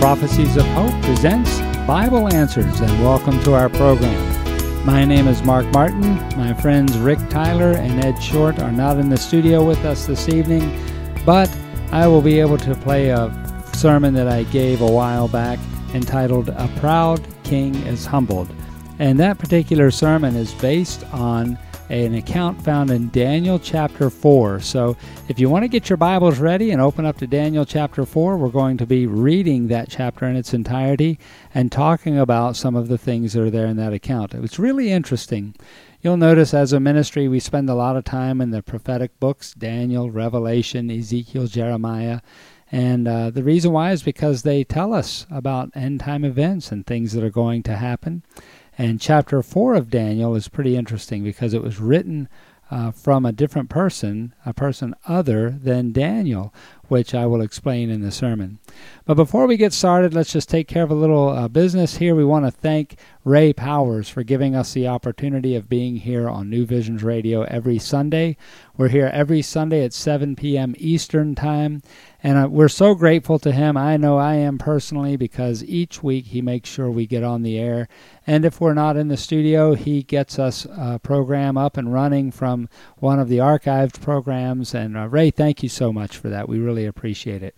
Prophecies of Hope presents Bible Answers, and welcome to our program. My name is Mark Martin. My friends Rick Tyler and Ed Short are not in the studio with us this evening, but I will be able to play a sermon that I gave a while back entitled A Proud King is Humbled. And that particular sermon is based on an account found in Daniel chapter 4. So if you want to get your Bibles ready and open up to Daniel chapter 4, we're going to be reading that chapter in its entirety and talking about some of the things that are there in that account. It was really interesting. You'll notice as a ministry we spend a lot of time in the prophetic books, Daniel, Revelation, Ezekiel, Jeremiah. And the reason why is because they tell us about end-time events and things that are going to happen. And chapter 4 of Daniel is pretty interesting because it was written from a different person, a person other than Daniel, which I will explain in the sermon. But before we get started, let's just take care of a little business here. We want to thank Ray Powers for giving us the opportunity of being here on New Visions Radio every Sunday. We're here every Sunday at 7 p.m. Eastern Time, and we're so grateful to him. I know I am personally, because each week he makes sure we get on the air, and if we're not in the studio, he gets us a program up and running from one of the archived programs, and Ray, thank you so much for that. We really appreciate it.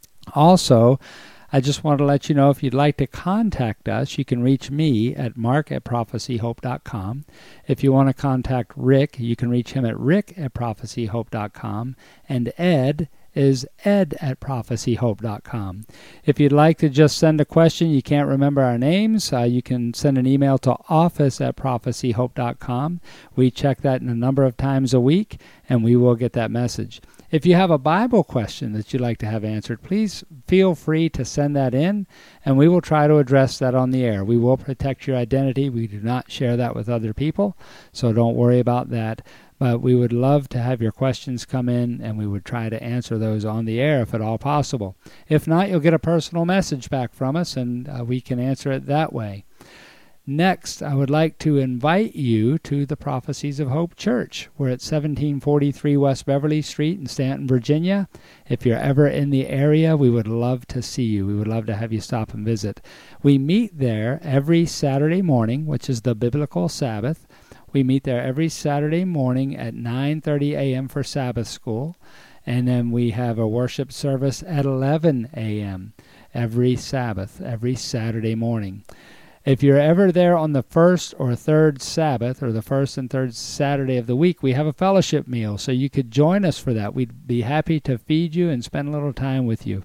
Also, I just want to let you know, if you'd like to contact us, you can reach me at mark@prophecyhope.com. If you want to contact Rick, you can reach him at rick@prophecyhope.com. And Ed is ed@prophecyhope.com. If you'd like to just send a question, you can't remember our names, you can send an email to office@prophecyhope.com. We check that in a number of times a week, and we will get that message. If you have a Bible question that you'd like to have answered, please feel free to send that in, and we will try to address that on the air. We will protect your identity. We do not share that with other people, so don't worry about that. But we would love to have your questions come in, and we would try to answer those on the air if at all possible. If not, you'll get a personal message back from us, and we can answer it that way. Next, I would like to invite you to the Prophecies of Hope Church. We're at 1743 West Beverly Street in Stanton, Virginia. If you're ever in the area, we would love to see you. We would love to have you stop and visit. We meet there every Saturday morning, which is the biblical Sabbath. We meet there every Saturday morning at 9:30 a.m. for Sabbath school. And then we have a worship service at 11 a.m. every Sabbath, every Saturday morning. If you're ever there on the first or third Sabbath, or the first and third Saturday of the week, we have a fellowship meal, so you could join us for that. We'd be happy to feed you and spend a little time with you.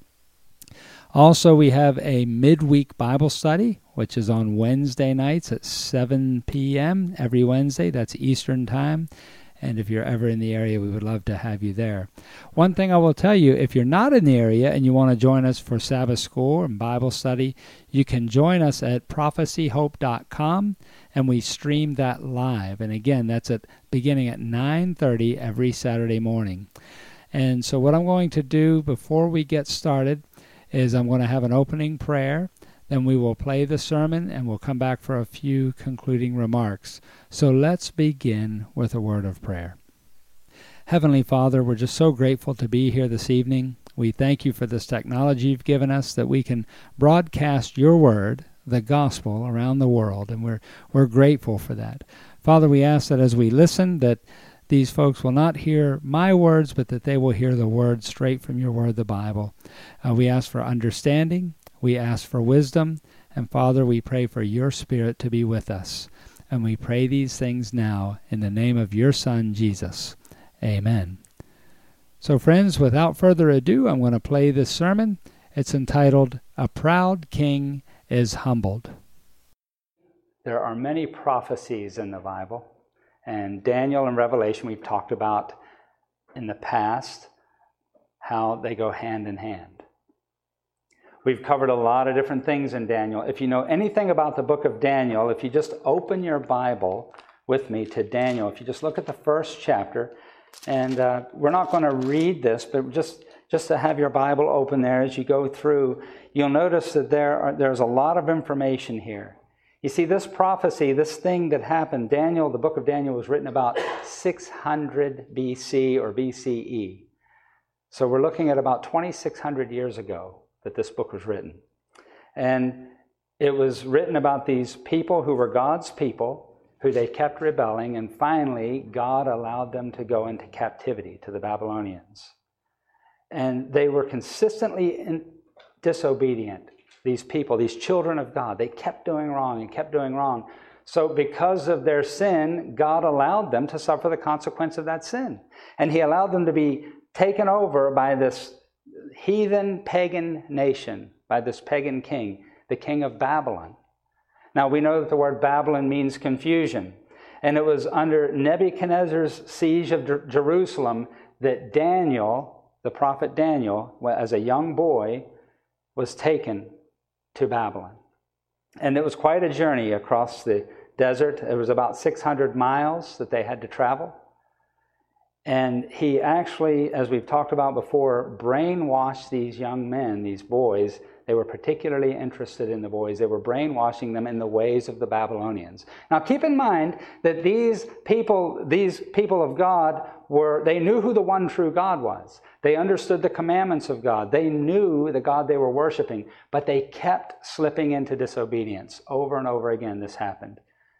Also, we have a midweek Bible study, which is on Wednesday nights at 7 p.m. every Wednesday. That's Eastern Time. And if you're ever in the area, we would love to have you there. One thing I will tell you, if you're not in the area and you want to join us for Sabbath school and Bible study, you can join us at prophecyhope.com, and we stream that live. And again, that's beginning at 9:30 every Saturday morning. And so what I'm going to do before we get started is I'm going to have an opening prayer. Then we will play the sermon, and we'll come back for a few concluding remarks. So let's begin with a word of prayer. Heavenly Father, we're just so grateful to be here this evening. We thank you for this technology you've given us, that we can broadcast your word, the gospel, around the world, and we're grateful for that. Father, we ask that as we listen, that these folks will not hear my words, but that they will hear the word straight from your word, the Bible. We ask for understanding. We ask for wisdom, and Father, we pray for your Spirit to be with us. And we pray these things now in the name of your Son, Jesus. Amen. So friends, without further ado, I'm going to play this sermon. It's entitled, A Proud King is Humbled. There are many prophecies in the Bible, and Daniel and Revelation we've talked about in the past, how they go hand in hand. We've covered a lot of different things in Daniel. If you know anything about the book of Daniel, if you just open your Bible with me to Daniel, if you just look at the first chapter, and we're not going to read this, but just to have your Bible open there as you go through, you'll notice that there's a lot of information here. You see, this prophecy, this thing that happened, Daniel, the book of Daniel was written about 600 BC or BCE. So we're looking at about 2,600 years ago that this book was written. And it was written about these people who were God's people, who they kept rebelling, and finally God allowed them to go into captivity to the Babylonians. And they were consistently disobedient, these people, these children of God. They kept doing wrong and kept doing wrong. So because of their sin, God allowed them to suffer the consequence of that sin. And he allowed them to be taken over by this heathen pagan nation, by this pagan king, the king of Babylon. Now we know that the word Babylon means confusion. And it was under Nebuchadnezzar's siege of Jerusalem that Daniel, the prophet Daniel, as a young boy, was taken to Babylon. And it was quite a journey across the desert. It was about 600 miles that they had to travel. And he actually, as we've talked about before, brainwashed these young men, these boys. They were particularly interested in the boys. They were brainwashing them in the ways of the Babylonians. Now keep in mind that these people of God they knew who the one true God was. They understood the commandments of God. They knew the God they were worshiping, but they kept slipping into disobedience. Over and over again this happened.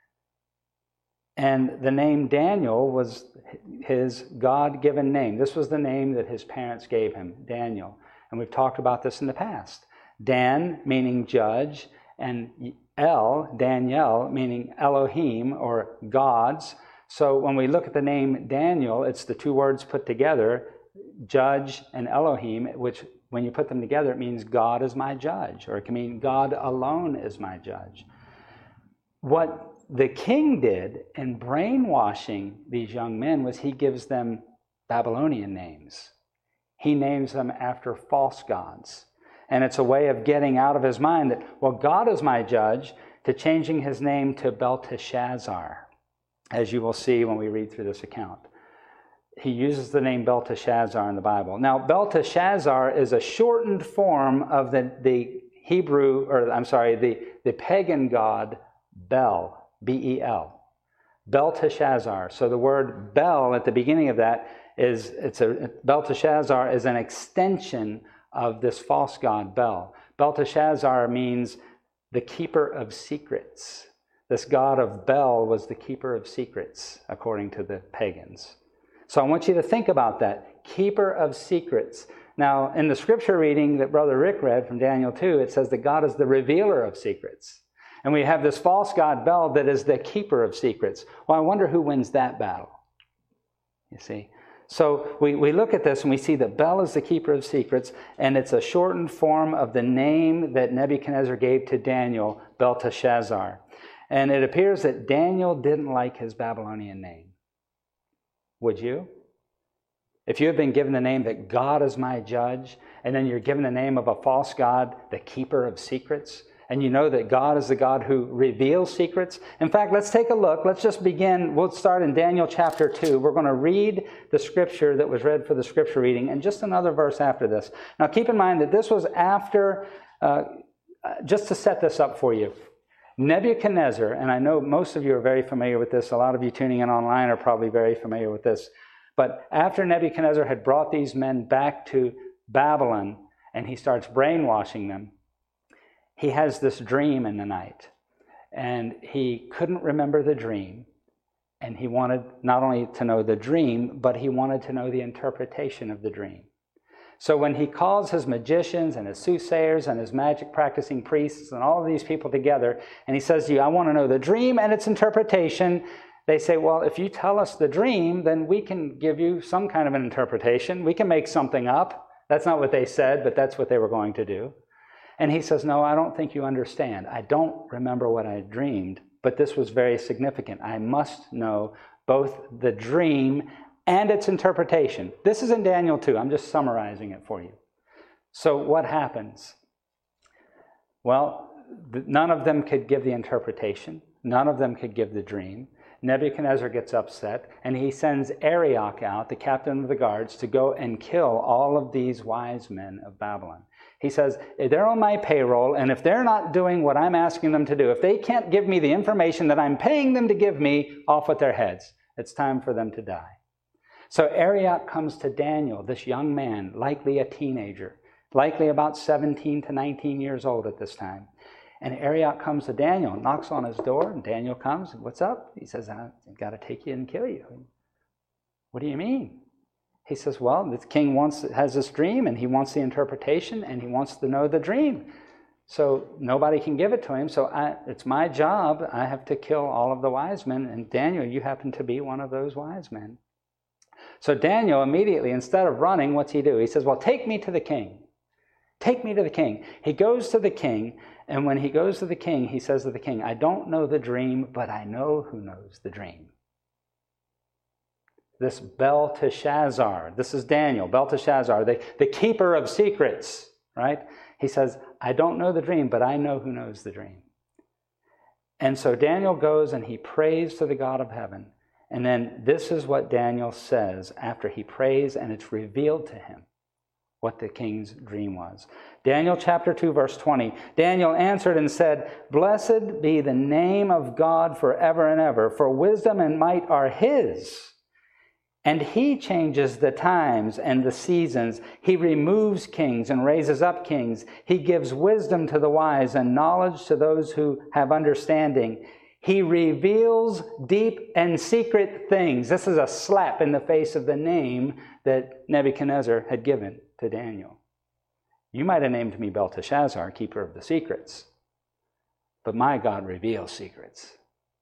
And the name Daniel was his God-given name. This was the name that his parents gave him, Daniel. And we've talked about this in the past. Dan, meaning judge, and Daniel, meaning Elohim, or gods. So when we look at the name Daniel, it's the two words put together, judge and Elohim, which when you put them together, it means God is my judge, or it can mean God alone is my judge. What the king did in brainwashing these young men was he gives them Babylonian names. He names them after false gods. And it's a way of getting out of his mind that, well, God is my judge, to changing his name to Belteshazzar, as you will see when we read through this account. He uses the name Belteshazzar in the Bible. Now, Belteshazzar is a shortened form of the pagan god Bel, B-E-L. Belteshazzar. So the word Bel at the beginning of that Belteshazzar is an extension of this false god Bel. Belteshazzar means the keeper of secrets. This god of Bel was the keeper of secrets, according to the pagans. So I want you to think about that, keeper of secrets. Now, in the scripture reading that Brother Rick read from Daniel 2, it says that God is the revealer of secrets. And we have this false god Bel that is the keeper of secrets. Well, I wonder who wins that battle. You see? So we look at this and we see that Bel is the keeper of secrets, and it's a shortened form of the name that Nebuchadnezzar gave to Daniel, Belteshazzar. And it appears that Daniel didn't like his Babylonian name. Would you? If you have been given the name that God is my judge, and then you're given the name of a false god, the keeper of secrets, and you know that God is the God who reveals secrets. In fact, let's take a look. Let's just begin. We'll start in Daniel chapter 2. We're going to read the scripture that was read for the scripture reading, and just another verse after this. Now, keep in mind that this was after, just to set this up for you, Nebuchadnezzar, and I know most of you are very familiar with this. A lot of you tuning in online are probably very familiar with this. But after Nebuchadnezzar had brought these men back to Babylon, and he starts brainwashing them, he has this dream in the night, and he couldn't remember the dream, and he wanted not only to know the dream, but he wanted to know the interpretation of the dream. So when he calls his magicians and his soothsayers and his magic practicing priests and all of these people together, and he says to you, I want to know the dream and its interpretation, they say, well, if you tell us the dream, then we can give you some kind of an interpretation. We can make something up. That's not what they said, but that's what they were going to do. And he says, no, I don't think you understand. I don't remember what I dreamed, but this was very significant. I must know both the dream and its interpretation. This is in Daniel 2. I'm just summarizing it for you. So what happens? Well, none of them could give the interpretation. None of them could give the dream. Nebuchadnezzar gets upset, and he sends Arioch out, the captain of the guards, to go and kill all of these wise men of Babylon. He says, they're on my payroll, and if they're not doing what I'm asking them to do, if they can't give me the information that I'm paying them to give me, off with their heads. It's time for them to die. So Arioch comes to Daniel, this young man, likely a teenager. likely about 17 to 19 years old at this time. And Arioch comes to Daniel, knocks on his door, and Daniel comes. What's up? He says, I've got to take you and kill you. What do you mean? He says, well, the king has this dream, and he wants the interpretation, and he wants to know the dream. So nobody can give it to him, so it's my job. I have to kill all of the wise men, and Daniel, you happen to be one of those wise men. So Daniel immediately, instead of running, what's he do? He says, well, take me to the king. Take me to the king. He goes to the king, and when he goes to the king, he says to the king, I don't know the dream, but I know who knows the dream. This Belteshazzar, this is Daniel, Belteshazzar, the keeper of secrets, right? He says, I don't know the dream, but I know who knows the dream. And so Daniel goes and he prays to the God of heaven. And then this is what Daniel says after he prays, and it's revealed to him what the king's dream was. Daniel chapter 2, verse 20. Daniel answered and said, Blessed be the name of God forever and ever, for wisdom and might are his. And he changes the times and the seasons. He removes kings and raises up kings. He gives wisdom to the wise and knowledge to those who have understanding. He reveals deep and secret things. This is a slap in the face of the name that Nebuchadnezzar had given to Daniel. You might have named me Belteshazzar, keeper of the secrets, but my God reveals secrets.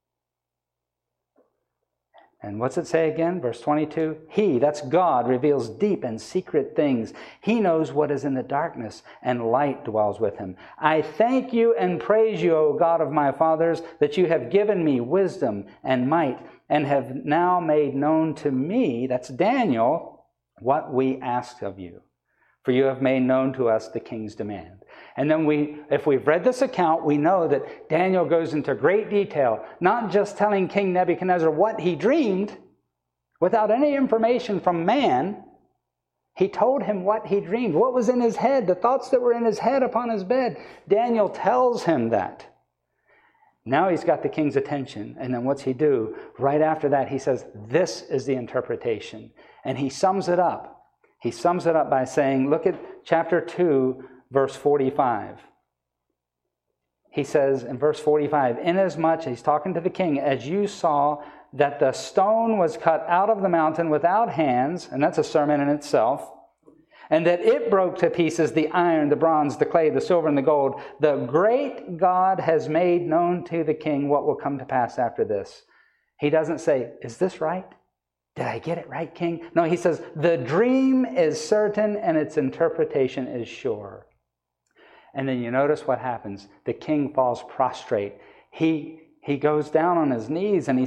And what's it say again? Verse 22, He, that's God, reveals deep and secret things. He knows what is in the darkness, and light dwells with him. I thank you and praise you, O God of my fathers, that you have given me wisdom and might, and have now made known to me, that's Daniel, what we asked of you. For you have made known to us the king's demand. And then if we've read this account, we know that Daniel goes into great detail, not just telling King Nebuchadnezzar what he dreamed, without any information from man. He told him what he dreamed, what was in his head, the thoughts that were in his head upon his bed. Daniel tells him that. Now he's got the king's attention. And then what's he do? Right after that, he says, this is the interpretation. And he sums it up. He sums it up by saying, look at chapter 2, verse 45. He says in verse 45, Inasmuch, he's talking to the king, as you saw that the stone was cut out of the mountain without hands, and that's a sermon in itself, and that it broke to pieces the iron, the bronze, the clay, the silver, and the gold, the great God has made known to the king what will come to pass after this. He doesn't say, is this right? Did I get it right, king? No, he says, the dream is certain and its interpretation is sure. And then you notice what happens. The king falls prostrate. He goes down on his knees and he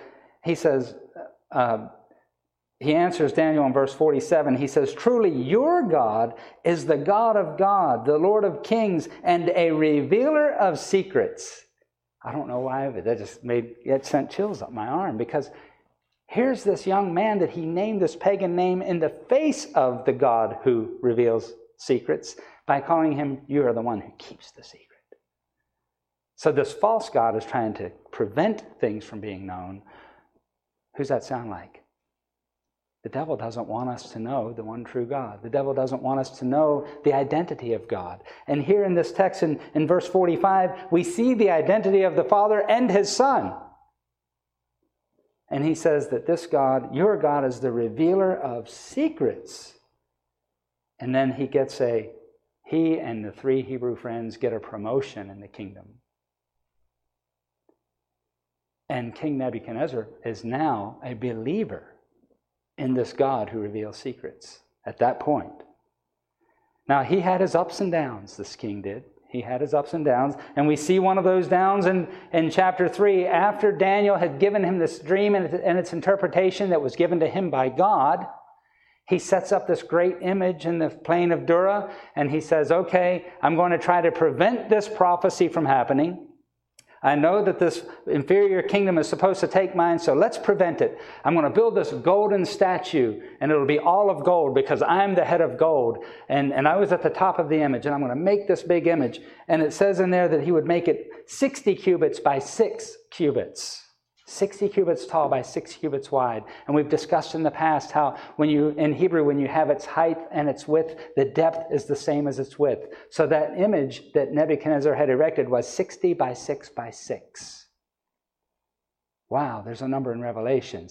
answers Daniel in verse 47. He says, truly your God is the God of God, the Lord of kings, and a revealer of secrets. I don't know why, but it sent chills up my arm, because here's this young man that he named this pagan name in the face of the God who reveals secrets by calling him, you are the one who keeps the secret. So this false God is trying to prevent things from being known. Who's that sound like? The devil doesn't want us to know the one true God. The devil doesn't want us to know the identity of God. And here in this text in verse 45, we see the identity of the Father and His Son. And he says that this God, your God, is the revealer of secrets. And then he and the 3 Hebrew friends get a promotion in the kingdom. And King Nebuchadnezzar is now a believer in this God who reveals secrets at that point. Now, he had his ups and downs, this king did. He had his ups and downs, and we see one of those downs in chapter 3. After Daniel had given him this dream and its interpretation that was given to him by God, he sets up this great image in the plain of Dura, and he says, okay, I'm going to try to prevent this prophecy from happening. I know that this inferior kingdom is supposed to take mine, so let's prevent it. I'm going to build this golden statue, and it'll be all of gold because I'm the head of gold. And I was at the top of the image, and I'm going to make this big image. And it says in there that he would make it 60 cubits by 6 cubits. 60 cubits tall by 6 cubits wide. And we've discussed in the past how in Hebrew, when you have its height and its width, the depth is the same as its width. So that image that Nebuchadnezzar had erected was 60 by 6 by 6. Wow, there's a number in Revelation,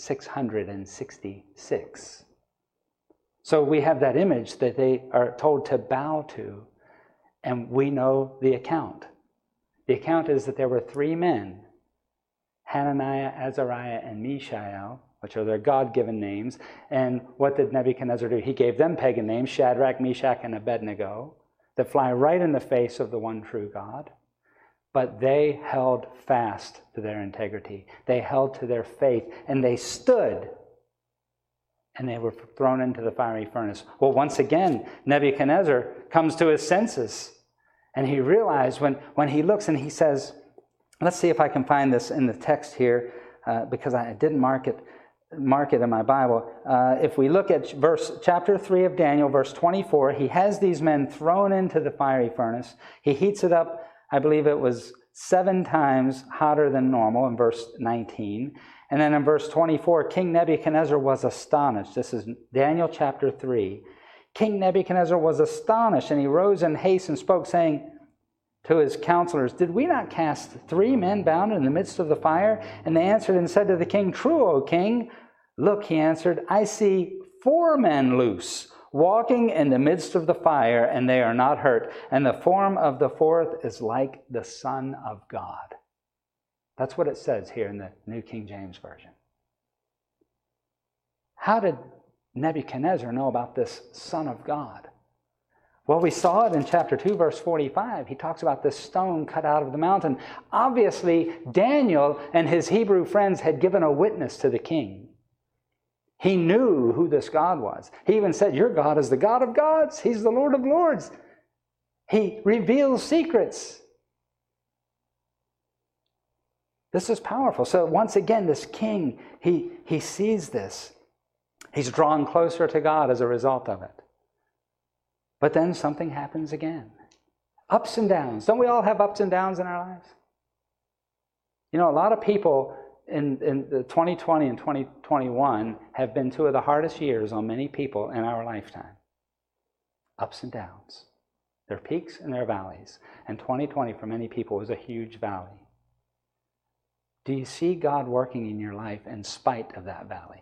666. So we have that image that they are told to bow to, and we know the account. The account is that there were 3 men, Hananiah, Azariah, and Mishael, which are their God-given names. And what did Nebuchadnezzar do? He gave them pagan names, Shadrach, Meshach, and Abednego, that fly right in the face of the one true God. But they held fast to their integrity. They held to their faith, and they stood, and they were thrown into the fiery furnace. Well, once again, Nebuchadnezzar comes to his senses, and he realized when he looks and he says, let's see if I can find this in the text here, because I didn't mark it in my Bible. If we look at chapter 3 of Daniel, verse 24, he has these men thrown into the fiery furnace. He heats it up, I believe it was 7 times hotter than normal in verse 19. And then in verse 24, King Nebuchadnezzar was astonished. This is Daniel chapter 3. King Nebuchadnezzar was astonished, and he rose in haste and spoke, saying to his counselors, did we not cast 3 men bound in the midst of the fire? And they answered and said to the king, true, O king. Look, he answered, I see 4 men loose, walking in the midst of the fire, and they are not hurt. And the form of the 4th is like the Son of God. That's what it says here in the New King James Version. How did Nebuchadnezzar know about this Son of God? Well, we saw it in chapter 2, verse 45. He talks about this stone cut out of the mountain. Obviously, Daniel and his Hebrew friends had given a witness to the king. He knew who this God was. He even said, your God is the God of gods. He's the Lord of lords. He reveals secrets. This is powerful. So once again, this king, he sees this. He's drawn closer to God as a result of it. But then something happens again. Ups and downs. Don't we all have ups and downs in our lives? You know, a lot of people in the 2020 and 2021 have been 2 of the hardest years on many people in our lifetime. Ups and downs. There are peaks and there are valleys. And 2020 for many people was a huge valley. Do you see God working in your life in spite of that valley?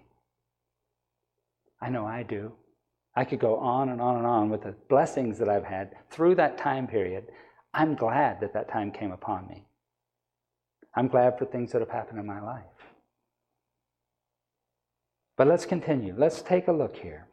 I know I do. I could go on and on and on with the blessings that I've had through that time period. I'm glad that that time came upon me. I'm glad for things that have happened in my life. But let's continue. Let's take a look here.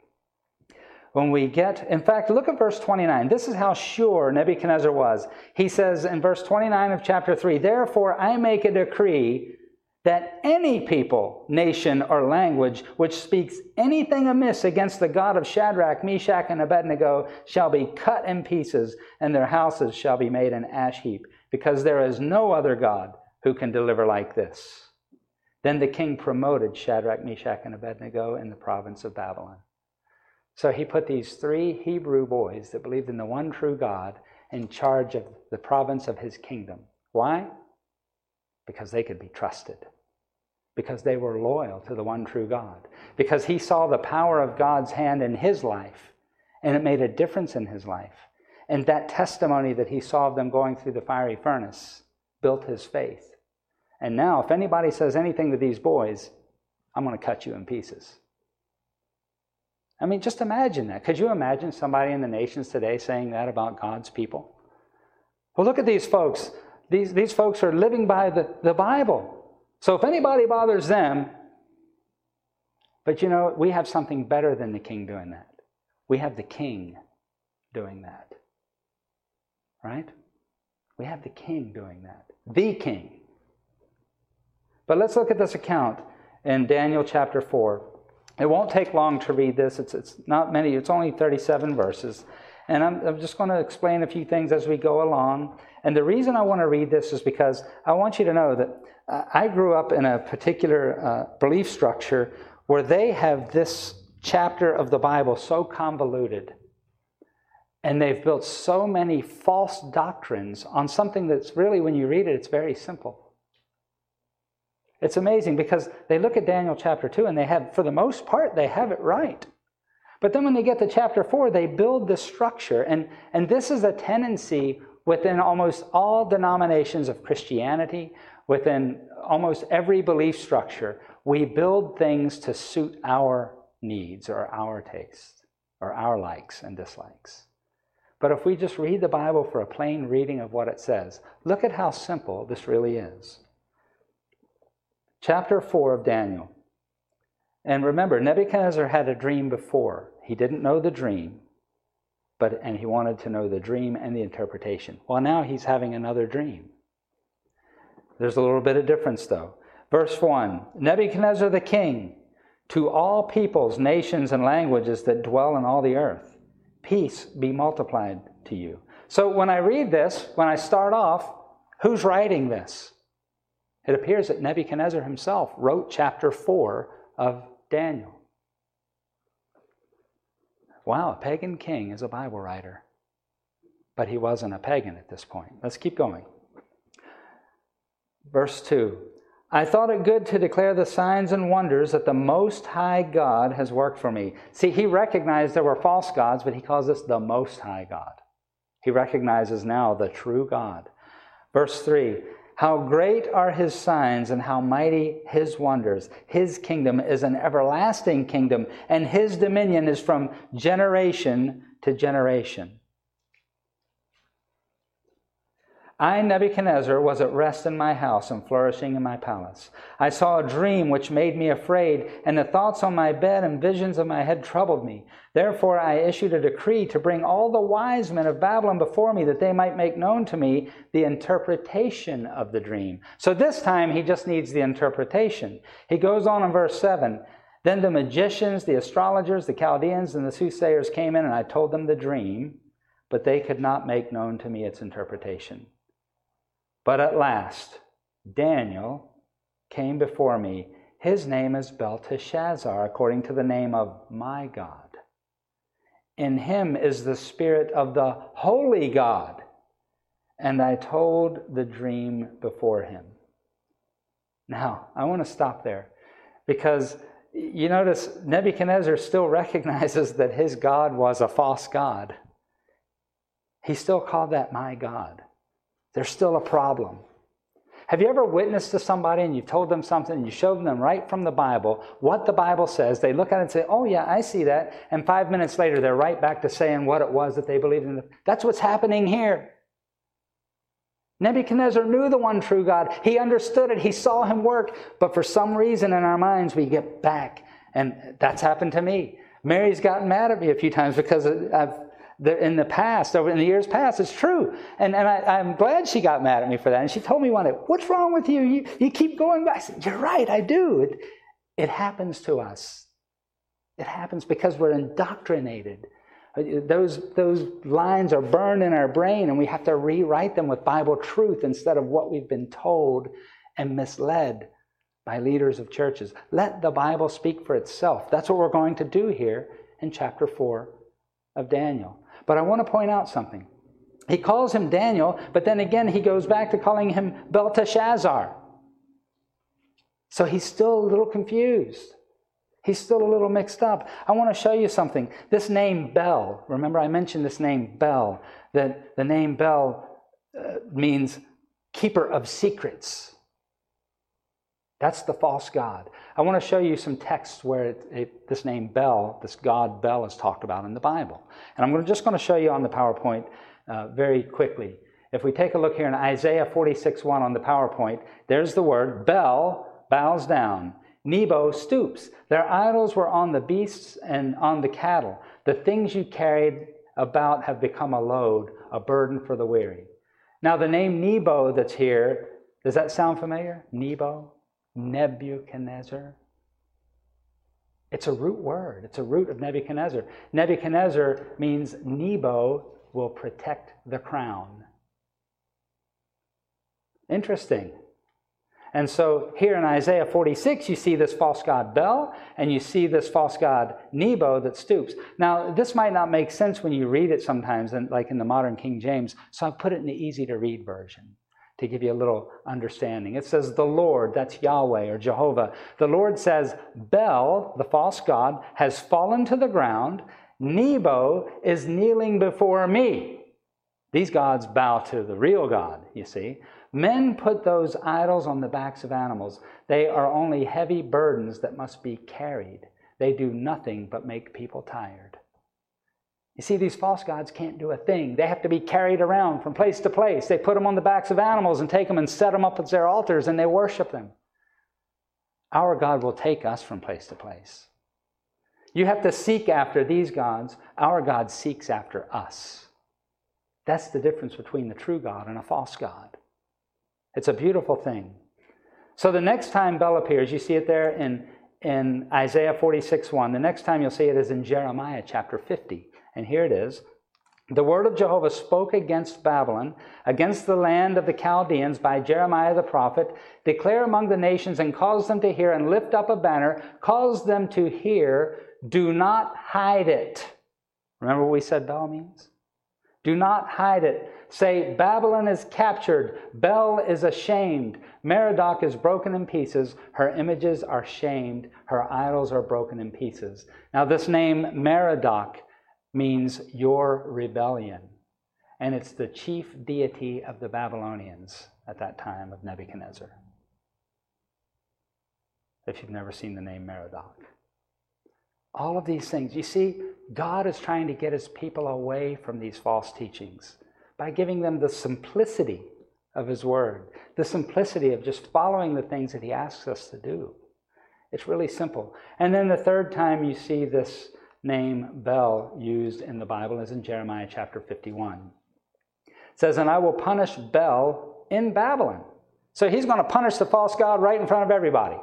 In fact, look at verse 29. This is how sure Nebuchadnezzar was. He says in verse 29 of chapter 3, therefore I make a decree that any people, nation, or language which speaks anything amiss against the God of Shadrach, Meshach, and Abednego shall be cut in pieces, and their houses shall be made an ash heap, because there is no other God who can deliver like this. Then the king promoted Shadrach, Meshach, and Abednego in the province of Babylon. So he put these 3 Hebrew boys that believed in the one true God in charge of the province of his kingdom. Why? Because they could be trusted. Because they were loyal to the one true God. Because he saw the power of God's hand in his life, and it made a difference in his life. And that testimony that he saw of them going through the fiery furnace built his faith. And now, if anybody says anything to these boys, I'm going to cut you in pieces. I mean, just imagine that. Could you imagine somebody in the nations today saying that about God's people? Well, look at these folks. These folks are living by the Bible. So if anybody bothers them, but you know, we have something better than the king doing that. We have the king doing that. Right? We have the king doing that. The king. But let's look at this account in Daniel chapter 4. It won't take long to read this. It's not many. It's only 37 verses. And I'm just going to explain a few things as we go along. And the reason I want to read this is because I want you to know that I grew up in a particular belief structure where they have this chapter of the Bible so convoluted. And they've built so many false doctrines on something that's really, when you read it, it's very simple. It's amazing because they look at Daniel chapter 2 and they have, for the most part, they have it right. But then when they get to chapter 4, they build the structure. And this is a tendency within almost all denominations of Christianity, within almost every belief structure. We build things to suit our needs or our taste or our likes and dislikes. But if we just read the Bible for a plain reading of what it says, look at how simple this really is. Chapter 4 of Daniel. And remember, Nebuchadnezzar had a dream before. He didn't know the dream, and he wanted to know the dream and the interpretation. Well, now he's having another dream. There's a little bit of difference, though. Verse 1, Nebuchadnezzar the king, to all peoples, nations, and languages that dwell in all the earth, peace be multiplied to you. So when I read this, when I start off, who's writing this? It appears that Nebuchadnezzar himself wrote chapter 4 of Daniel. Wow, a pagan king is a Bible writer. But he wasn't a pagan at this point. Let's keep going. Verse 2. I thought it good to declare the signs and wonders that the Most High God has worked for me. See, he recognized there were false gods, but he calls this the Most High God. He recognizes now the true God. Verse 3. How great are his signs and how mighty his wonders. His kingdom is an everlasting kingdom, and his dominion is from generation to generation. I, Nebuchadnezzar, was at rest in my house and flourishing in my palace. I saw a dream which made me afraid, and the thoughts on my bed and visions of my head troubled me. Therefore I issued a decree to bring all the wise men of Babylon before me, that they might make known to me the interpretation of the dream. So this time he just needs the interpretation. He goes on in verse 7. Then the magicians, the astrologers, the Chaldeans, and the soothsayers came in, and I told them the dream, but they could not make known to me its interpretation. But at last, Daniel came before me. His name is Belteshazzar, according to the name of my God. In him is the spirit of the holy God. And I told the dream before him. Now, I want to stop there, because you notice Nebuchadnezzar still recognizes that his God was a false god. He still called that my God. There's still a problem. Have you ever witnessed to somebody and you told them something and you showed them right from the Bible what the Bible says? They look at it and say, oh yeah, I see that. And 5 minutes later, they're right back to saying what it was that they believed in. That's what's happening here. Nebuchadnezzar knew the one true God. He understood it. He saw him work. But for some reason in our minds, we get back. And that's happened to me. Mary's gotten mad at me a few times because in the past, over in the years past, it's true. And I'm glad she got mad at me for that. And she told me one day, what's wrong with you? You keep going back. I said, you're right, I do. It happens to us. It happens because we're indoctrinated. Those lines are burned in our brain, and we have to rewrite them with Bible truth instead of what we've been told and misled by leaders of churches. Let the Bible speak for itself. That's what we're going to do here in chapter 4 of Daniel. But I want to point out something. He calls him Daniel, but then again he goes back to calling him Belteshazzar. So he's still a little confused. He's still a little mixed up. I want to show you something. This name Bel, remember I mentioned this name Bel, that the name Bel means keeper of secrets. That's the false god. I want to show you some texts where this name Bel, this god Bel, is talked about in the Bible. And I'm just going to show you on the PowerPoint very quickly. If we take a look here in Isaiah 46:1 on the PowerPoint, there's the word Bel bows down. Nebo stoops. Their idols were on the beasts and on the cattle. The things you carried about have become a load, a burden for the weary. Now the name Nebo that's here, does that sound familiar? Nebo? Nebuchadnezzar? It's a root word. It's a root of Nebuchadnezzar. Nebuchadnezzar means Nebo will protect the crown. Interesting. And so here in Isaiah 46, you see this false god Bel, and you see this false god Nebo that stoops. Now, this might not make sense when you read it sometimes, like in the modern King James, so I've put it in the easy-to-read version to give you a little understanding. It says the Lord, that's Yahweh or Jehovah. The Lord says, Bel, the false god, has fallen to the ground. Nebo is kneeling before me. These gods bow to the real God, you see. Men put those idols on the backs of animals. They are only heavy burdens that must be carried. They do nothing but make people tired. You see, these false gods can't do a thing. They have to be carried around from place to place. They put them on the backs of animals and take them and set them up at their altars, and they worship them. Our God will take us from place to place. You have to seek after these gods. Our God seeks after us. That's the difference between the true God and a false God. It's a beautiful thing. So the next time Bel appears, you see it there in Isaiah 46:1. The next time you'll see it is in Jeremiah chapter 50. And here it is. The word of Jehovah spoke against Babylon, against the land of the Chaldeans by Jeremiah the prophet. Declare among the nations and cause them to hear and lift up a banner. Cause them to hear. Do not hide it. Remember what we said Bel means? Do not hide it. Say, Babylon is captured. Bel is ashamed. Merodach is broken in pieces. Her images are shamed. Her idols are broken in pieces. Now this name Merodach means your rebellion. And it's the chief deity of the Babylonians at that time of Nebuchadnezzar. If you've never seen the name Merodach. All of these things. You see, God is trying to get his people away from these false teachings by giving them the simplicity of his word, the simplicity of just following the things that he asks us to do. It's really simple. And then the third time you see this name Bel used in the Bible is in Jeremiah chapter 51. It says, and I will punish Bel in Babylon. So he's going to punish the false god right in front of everybody.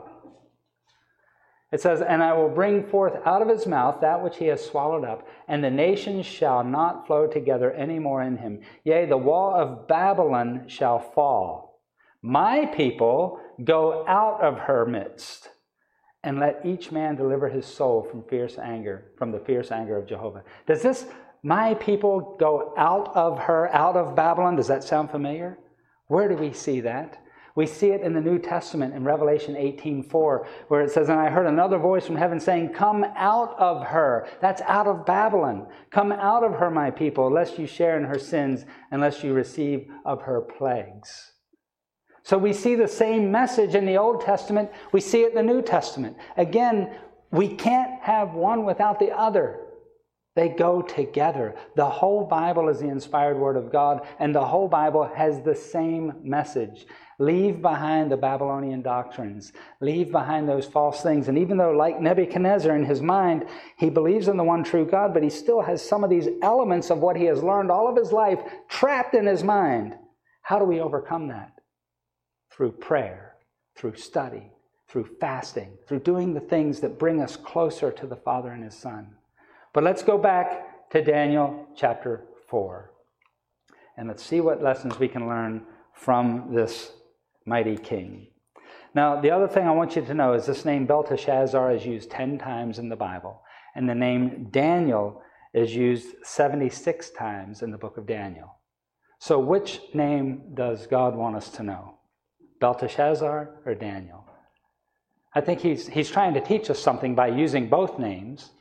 It says, and I will bring forth out of his mouth that which he has swallowed up, and the nations shall not flow together any more in him. Yea, the wall of Babylon shall fall. My people go out of her midst, and let each man deliver his soul from the fierce anger of Jehovah. Does this, my people go out of her, out of Babylon, does that sound familiar? Where do we see that? We see it in the New Testament in Revelation 18:4, where it says, and I heard another voice from heaven saying, come out of her. That's out of Babylon. Come out of her, my people, lest you share in her sins, unless you receive of her plagues. So we see the same message in the Old Testament. We see it in the New Testament. Again, we can't have one without the other. They go together. The whole Bible is the inspired Word of God, and the whole Bible has the same message. Leave behind the Babylonian doctrines. Leave behind those false things. And even though, like Nebuchadnezzar in his mind, he believes in the one true God, but he still has some of these elements of what he has learned all of his life trapped in his mind. How do we overcome that? Through prayer, through study, through fasting, through doing the things that bring us closer to the Father and his Son. But let's go back to Daniel chapter 4. And let's see what lessons we can learn from this mighty king. Now, the other thing I want you to know is this name Belteshazzar is used 10 times in the Bible. And the name Daniel is used 76 times in the book of Daniel. So which name does God want us to know? Belteshazzar or Daniel? I think he's trying to teach us something by using both names.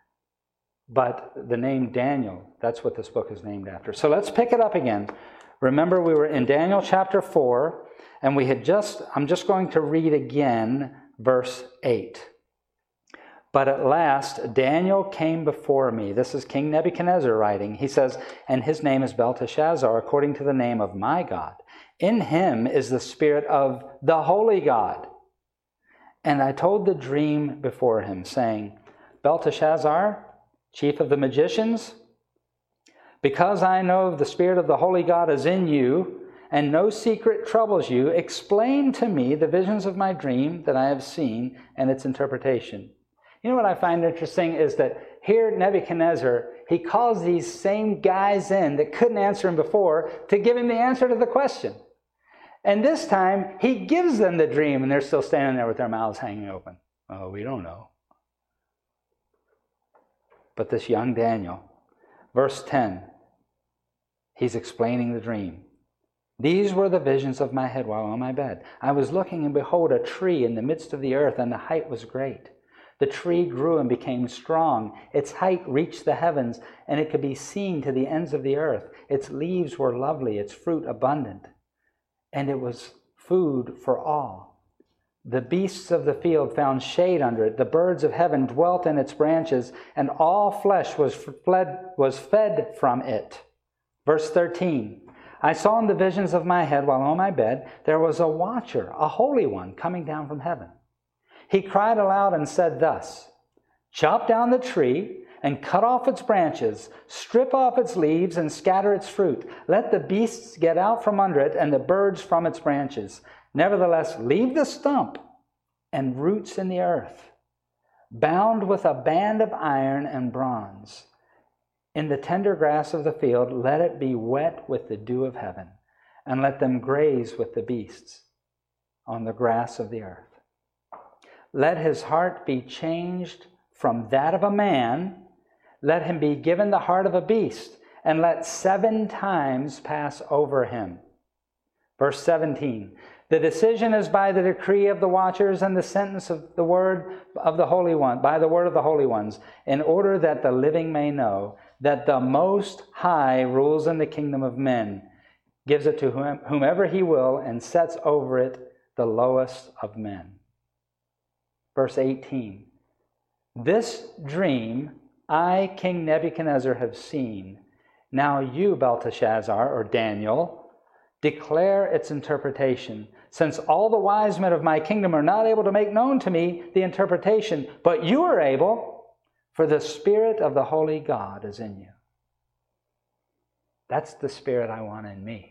But the name Daniel, that's what this book is named after. So let's pick it up again. Remember, we were in Daniel chapter 4, and I'm just going to read again verse 8. But at last Daniel came before me. This is King Nebuchadnezzar writing. He says, and his name is Belteshazzar, according to the name of my God. In him is the spirit of the holy God. And I told the dream before him, saying, Belteshazzar, chief of the magicians, because I know the Spirit of the Holy God is in you, and no secret troubles you, explain to me the visions of my dream that I have seen and its interpretation. You know what I find interesting is that here Nebuchadnezzar, he calls these same guys in that couldn't answer him before to give him the answer to the question. And this time, he gives them the dream, and they're still standing there with their mouths hanging open. Oh, we don't know. But this young Daniel, verse 10, he's explaining the dream. These were the visions of my head while on my bed. I was looking, and behold, a tree in the midst of the earth, and the height was great. The tree grew and became strong. Its height reached the heavens, and it could be seen to the ends of the earth. Its leaves were lovely, its fruit abundant, and it was food for all. The beasts of the field found shade under it. The birds of heaven dwelt in its branches, and all flesh was fed from it. Verse 13, I saw in the visions of my head while on my bed, there was a watcher, a holy one, coming down from heaven. He cried aloud and said thus, chop down the tree and cut off its branches, strip off its leaves and scatter its fruit. Let the beasts get out from under it and the birds from its branches. Nevertheless, leave the stump and roots in the earth, bound with a band of iron and bronze. In the tender grass of the field, let it be wet with the dew of heaven, and let them graze with the beasts on the grass of the earth. Let his heart be changed from that of a man. Let him be given the heart of a beast, and let 7 times pass over him. Verse 17, the decision is by the decree of the watchers and the sentence of the word of the Holy One, by the word of the holy ones, in order that the living may know that the Most High rules in the kingdom of men, gives it to whomever he will, and sets over it the lowest of men. Verse 18, this dream I, King Nebuchadnezzar, have seen. Now you, Belteshazzar, or Daniel, declare its interpretation, since all the wise men of my kingdom are not able to make known to me the interpretation, but you are able, for the Spirit of the Holy God is in you. That's the Spirit I want in me.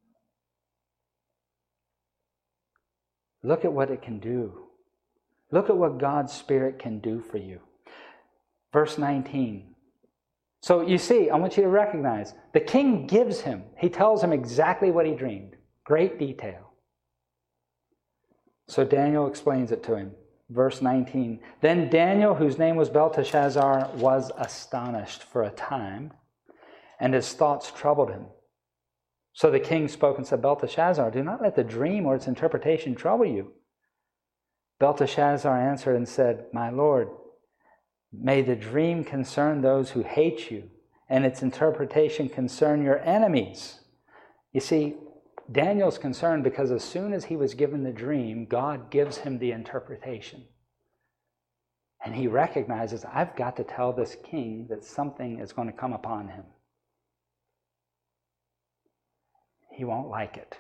Look at what it can do. Look at what God's Spirit can do for you. Verse 19. So you see, I want you to recognize, the king gives him, he tells him exactly what he dreamed. Great detail. So Daniel explains it to him. Verse 19. Then Daniel, whose name was Belteshazzar, was astonished for a time, and his thoughts troubled him. So the king spoke and said, Belteshazzar, do not let the dream or its interpretation trouble you. Belteshazzar answered and said, my lord, may the dream concern those who hate you, and its interpretation concern your enemies. You see, Daniel's concerned because as soon as he was given the dream, God gives him the interpretation. And he recognizes, I've got to tell this king that something is going to come upon him. He won't like it.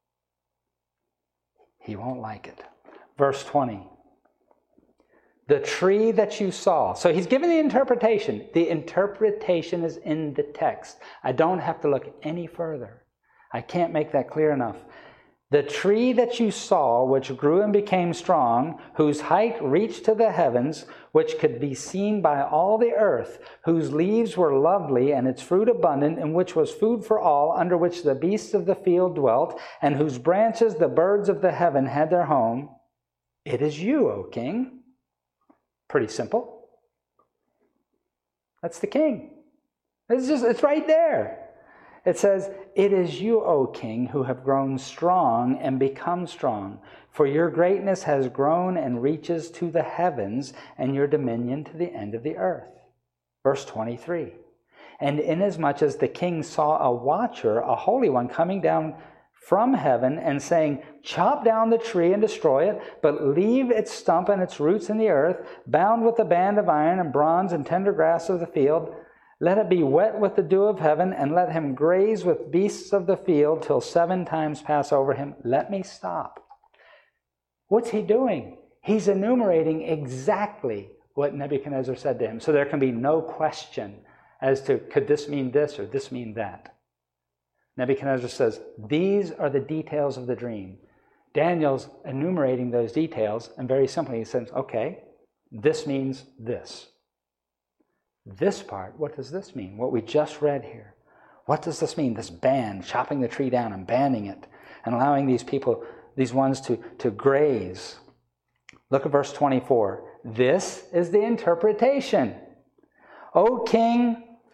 He won't like it. Verse 20. The tree that you saw. So he's given the interpretation. The interpretation is in the text. I don't have to look any further. I can't make that clear enough. The tree that you saw, which grew and became strong, whose height reached to the heavens, which could be seen by all the earth, whose leaves were lovely and its fruit abundant, and which was food for all, under which the beasts of the field dwelt, and whose branches the birds of the heaven had their home. It is you, O king. Pretty simple. That's the king. It's right there. It says, it is you, O king, who have grown strong and become strong. For your greatness has grown and reaches to the heavens, and your dominion to the end of the earth. Verse 23. And inasmuch as the king saw a watcher, a holy one, coming down from heaven and saying, chop down the tree and destroy it, but leave its stump and its roots in the earth, bound with a band of iron and bronze and tender grass of the field, let it be wet with the dew of heaven, and let him graze with beasts of the field till 7 times pass over him. Let me stop. What's he doing? He's enumerating exactly what Nebuchadnezzar said to him. So there can be no question as to, could this mean this or this mean that? Nebuchadnezzar says, these are the details of the dream. Daniel's enumerating those details, and very simply he says, okay, this means this. This part, what does this mean? What we just read here. What does this mean? This band, chopping the tree down and banding it, and allowing these people, these ones to graze. Look at verse 24. This is the interpretation. O king,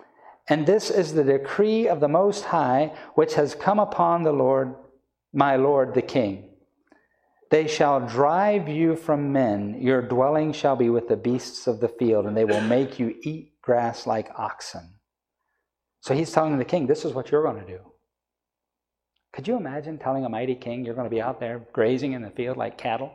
And this is the decree of the Most High, which has come upon the Lord, my Lord the King. They shall drive you from men. Your dwelling shall be with the beasts of the field, and they will make you eat grass like oxen. So he's telling the king, this is what you're going to do. Could you imagine telling a mighty king you're going to be out there grazing in the field like cattle?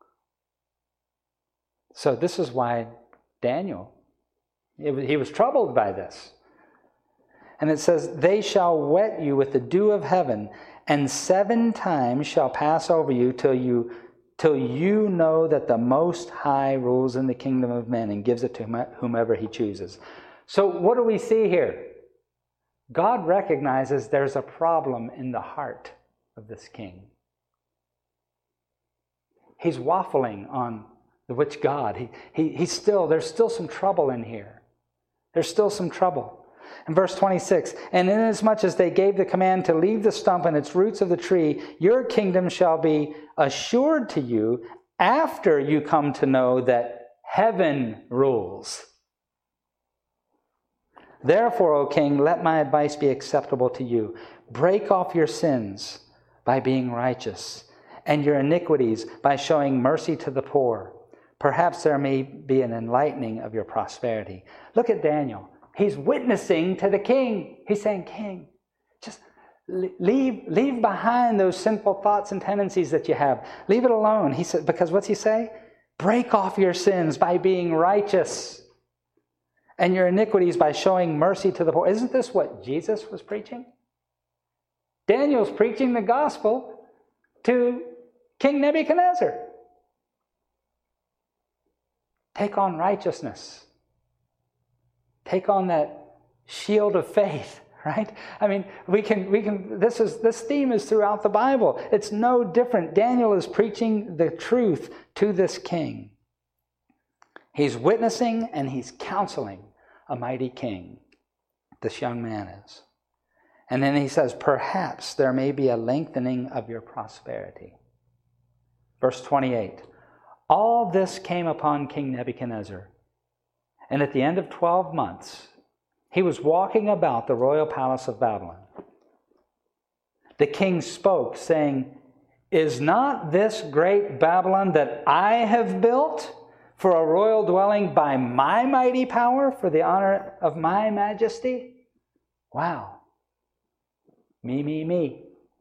So this is why Daniel, he was troubled by this. And it says, they shall wet you with the dew of heaven, and 7 times shall pass over you till you know that the Most High rules in the kingdom of men and gives it to whomever he chooses. So what do we see here? God recognizes there's a problem in the heart of this king. He's waffling on which God. There's still some trouble in here. There's still some trouble. In verse 26, and inasmuch as they gave the command to leave the stump and its roots of the tree, your kingdom shall be assured to you after you come to know that heaven rules. Therefore, O king, let my advice be acceptable to you. Break off your sins by being righteous, and your iniquities by showing mercy to the poor. Perhaps there may be an enlightening of your prosperity. Look at Daniel. He's witnessing to the king. He's saying, King, just leave behind those sinful thoughts and tendencies that you have. Leave it alone. He said, because what's he say? Break off your sins by being righteous, and your iniquities by showing mercy to the poor. Isn't this what Jesus was preaching? Daniel's preaching the gospel to King Nebuchadnezzar. Take on righteousness. Take on that shield of faith, right? I mean, this theme is throughout the Bible. It's no different. Daniel is preaching the truth to this king. He's witnessing and he's counseling a mighty king. This young man is. And then he says, perhaps there may be a lengthening of your prosperity. Verse 28. All this came upon King Nebuchadnezzar. And at the end of 12 months, he was walking about the royal palace of Babylon. The king spoke, saying, is not this great Babylon that I have built for a royal dwelling by my mighty power, for the honor of my majesty? Wow. Me.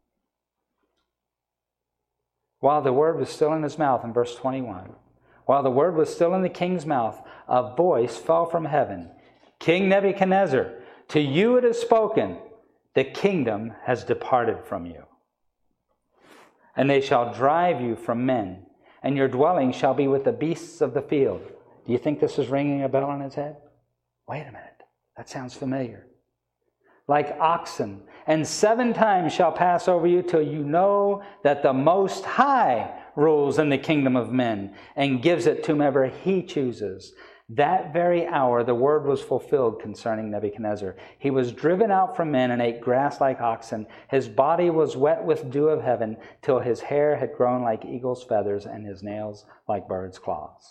While the word was still in his mouth, in verse 21, while the word was still in the king's mouth, a voice fell from heaven. King Nebuchadnezzar, to you it is spoken, the kingdom has departed from you. And they shall drive you from men, and your dwelling shall be with the beasts of the field. Do you think this is ringing a bell on his head? Wait a minute. That sounds familiar. Like oxen, and 7 times shall pass over you till you know that the Most High rules in the kingdom of men and gives it to whomever he chooses. That very hour the word was fulfilled concerning Nebuchadnezzar. He was driven out from men and ate grass like oxen. His body was wet with dew of heaven till his hair had grown like eagle's feathers and his nails like birds' claws.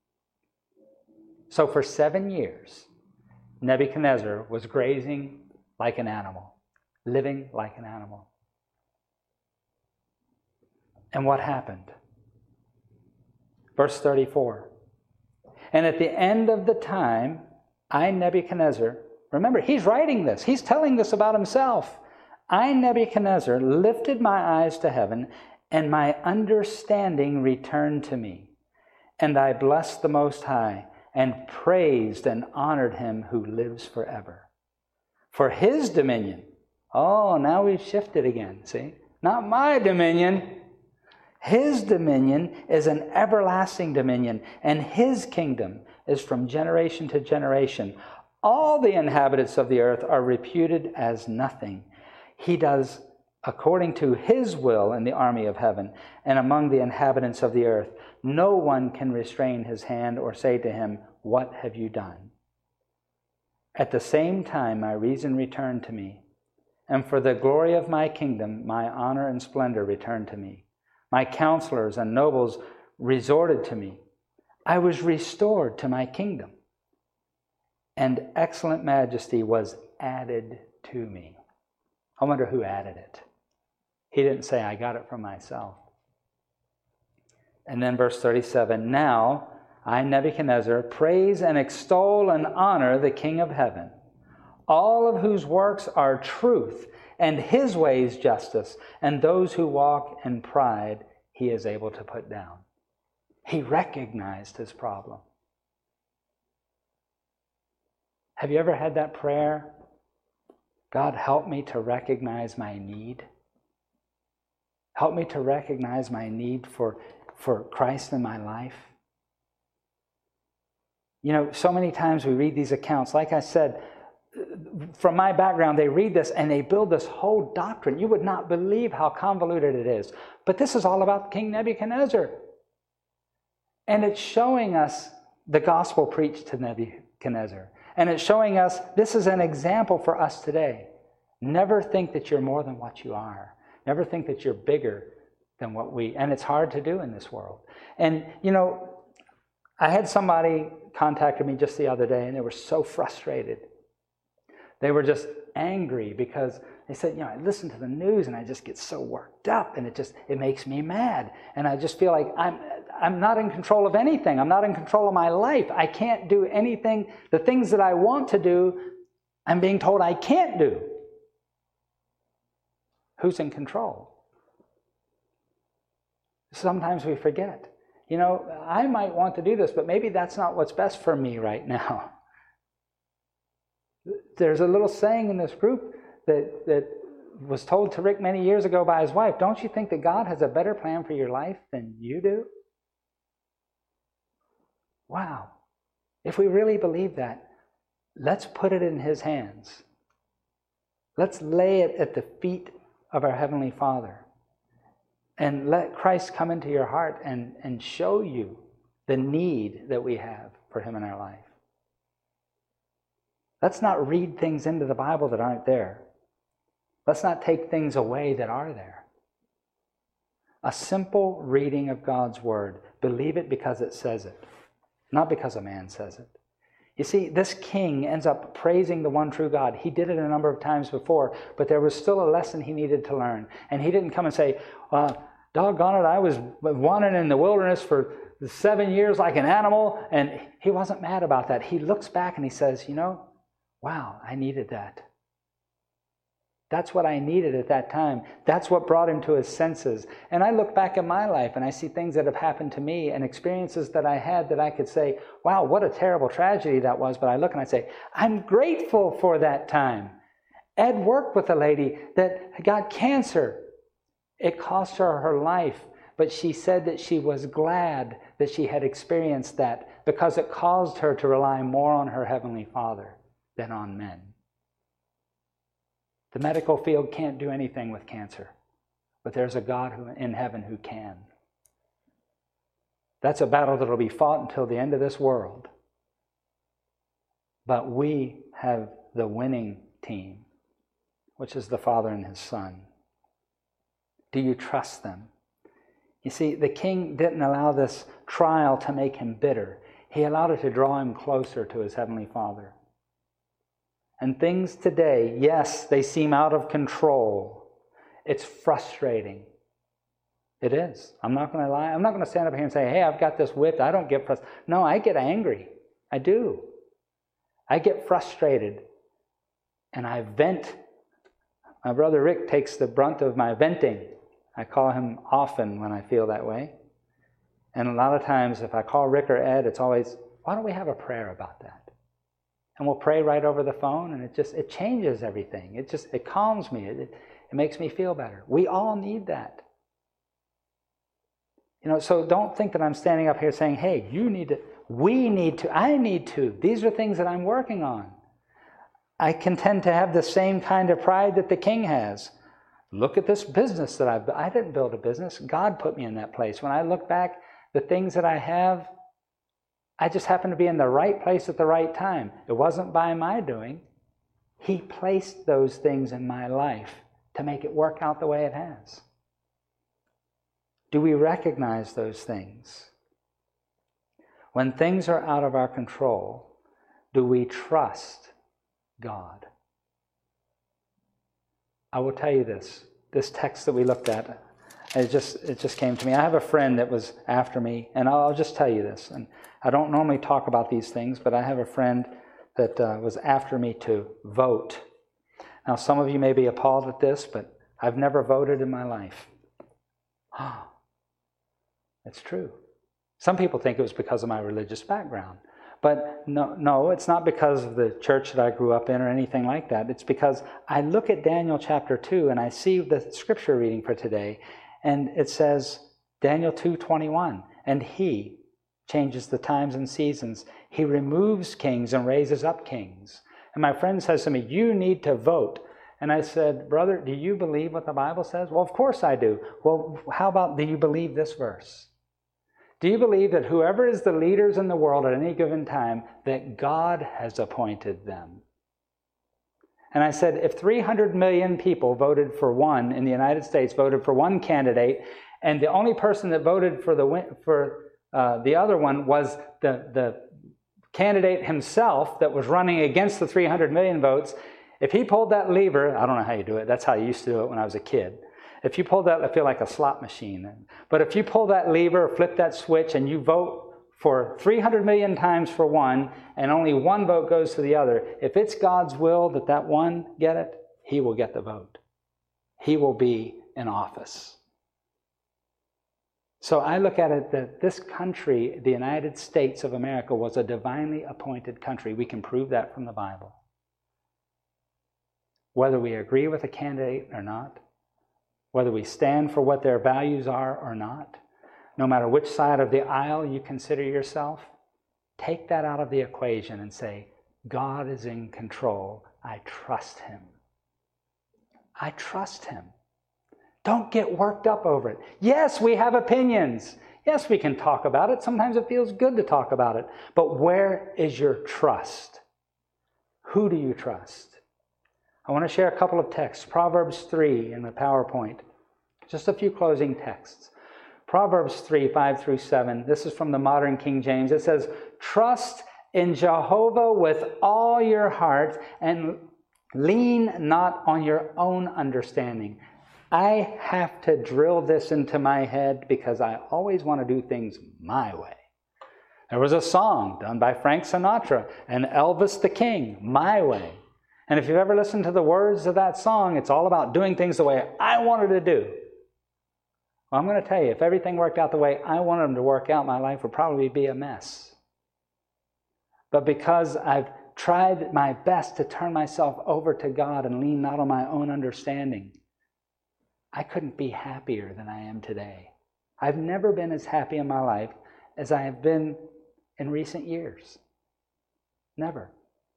So for 7 years, Nebuchadnezzar was grazing like an animal, living like an animal. And what happened? Verse 34. And at the end of the time, I, Nebuchadnezzar, remember, he's writing this. He's telling this about himself. I, Nebuchadnezzar, lifted my eyes to heaven, and my understanding returned to me. And I blessed the Most High, and praised and honored him who lives forever. For his dominion, oh, now we've shifted again, see? Not my dominion. His dominion is an everlasting dominion, and his kingdom is from generation to generation. All the inhabitants of the earth are reputed as nothing. He does according to his will in the army of heaven and among the inhabitants of the earth. No one can restrain his hand or say to him, what have you done? At the same time, my reason returned to me, and for the glory of my kingdom, my honor and splendor returned to me. My counselors and nobles resorted resorted to me. I was restored to my kingdom. and excellent majesty was added to me. I wonder who added it. He didn't say, I got it from myself. And then verse 37, now I, Nebuchadnezzar, praise and extol and honor the King of heaven, all of whose works are truth, and his ways justice, and those who walk in pride he is able to put down. He recognized his problem. Have you ever had that prayer? God, help me to recognize my need. Help me to recognize my need for Christ in my life. You know, so many times we read these accounts. Like I said, from my background, they read this and they build this whole doctrine. You would not believe how convoluted it is. But this is all about King Nebuchadnezzar. And it's showing us the gospel preached to Nebuchadnezzar. And it's showing us this is an example for us today. Never think that you're more than what you are. Never think that you're bigger than what we... And it's hard to do in this world. And, you know, I had somebody contacted me just the other day, and they were so frustrated. They were just angry because they said, you know, I listen to the news and I just get so worked up, and it makes me mad. And I just feel like I'm not in control of anything. I'm not in control of my life. I can't do anything. The things that I want to do, I'm being told I can't do. Who's in control? Sometimes we forget. You know, I might want to do this, but maybe that's not what's best for me right now. There's a little saying in this group that was told to Rick many years ago by his wife. Don't you think that God has a better plan for your life than you do? Wow. If we really believe that, let's put it in his hands. Let's lay it at the feet of our Heavenly Father. And let Christ come into your heart and show you the need that we have for him in our life. Let's not read things into the Bible that aren't there. Let's not take things away that are there. A simple reading of God's Word. Believe it because it says it, not because a man says it. You see, this king ends up praising the one true God. He did it a number of times before, but there was still a lesson he needed to learn. And he didn't come and say, doggone it, I was wandering in the wilderness for 7 years like an animal. And he wasn't mad about that. He looks back and he says, you know, wow, I needed that. That's what I needed at that time. That's what brought him to his senses. And I look back at my life and I see things that have happened to me and experiences that I had that I could say, wow, what a terrible tragedy that was. But I look and I say, I'm grateful for that time. Ed worked with a lady that got cancer. It cost her her life, but she said that she was glad that she had experienced that because it caused her to rely more on her Heavenly Father than on men. The medical field can't do anything with cancer, but there's a God in heaven who can. That's a battle that will be fought until the end of this world. But we have the winning team, which is the Father and his Son. Do you trust them? You see, the king didn't allow this trial to make him bitter. He allowed it to draw him closer to his Heavenly Father. And things today, yes, they seem out of control. It's frustrating. It is. I'm not going to lie. I'm not going to stand up here and say, hey, I've got this whipped. I don't get frustrated. No, I get angry. I do. I get frustrated. And I vent. My brother Rick takes the brunt of my venting. I call him often when I feel that way. And a lot of times if I call Rick or Ed, it's always, why don't we have a prayer about that? And we'll pray right over the phone, and it changes everything. It calms me. It makes me feel better. We all need that. You know, so don't think that I'm standing up here saying, hey, you need to, we need to, I need to. These are things that I'm working on. I can tend to have the same kind of pride that the king has. Look at this business that I didn't build a business. God put me in that place. When I look back, the things that I have, I just happened to be in the right place at the right time. It wasn't by my doing. He placed those things in my life to make it work out the way it has. Do we recognize those things? When things are out of our control, Do we trust God? I will tell you this text that we looked at, it just came to me. I have a friend that was after me, and I'll just tell you this. And I don't normally talk about these things, but I have a friend that was after me to vote. Now, some of you may be appalled at this, but I've never voted in my life. It's true. Some people think it was because of my religious background. But no, it's not because of the church that I grew up in or anything like that. It's because I look at Daniel chapter 2 and I see the scripture reading for today, and it says, Daniel 2:21, and he changes the times and seasons. He removes kings and raises up kings. And my friend says to me, you need to vote. And I said, brother, do you believe what the Bible says? Well, of course I do. Well, how about, do you believe this verse? Do you believe that whoever is the leaders in the world at any given time, that God has appointed them? And I said, if 300 million people voted for one in the United States, voted for one candidate, and the only person that voted for the other one was the candidate himself that was running against the 300 million votes, if he pulled that lever, I don't know how you do it, that's how I used to do it when I was a kid. If you pull that, I feel like a slot machine. But if you pull that lever or flip that switch and you vote for 300 million times for one and only one vote goes to the other, if it's God's will that that one get it, he will get the vote. He will be in office. So I look at it that this country, the United States of America, was a divinely appointed country. We can prove that from the Bible. Whether we agree with a candidate or not, whether we stand for what their values are or not, no matter which side of the aisle you consider yourself, take that out of the equation and say, God is in control. I trust him. I trust him. Don't get worked up over it. Yes, we have opinions. Yes, we can talk about it. Sometimes it feels good to talk about it. But where is your trust? Who do you trust? I want to share a couple of texts. Proverbs 3 in the PowerPoint. Just a few closing texts. Proverbs 3, 5 through 7. This is from the modern King James. It says, trust in Jehovah with all your heart and lean not on your own understanding. I have to drill this into my head because I always want to do things my way. There was a song done by Frank Sinatra and Elvis the King, My Way. And if you've ever listened to the words of that song, it's all about doing things the way I wanted to do. Well, I'm going to tell you, if everything worked out the way I wanted them to work out, my life would probably be a mess. But because I've tried my best to turn myself over to God and lean not on my own understanding, I couldn't be happier than I am today. I've never been as happy in my life as I have been in recent years. Never.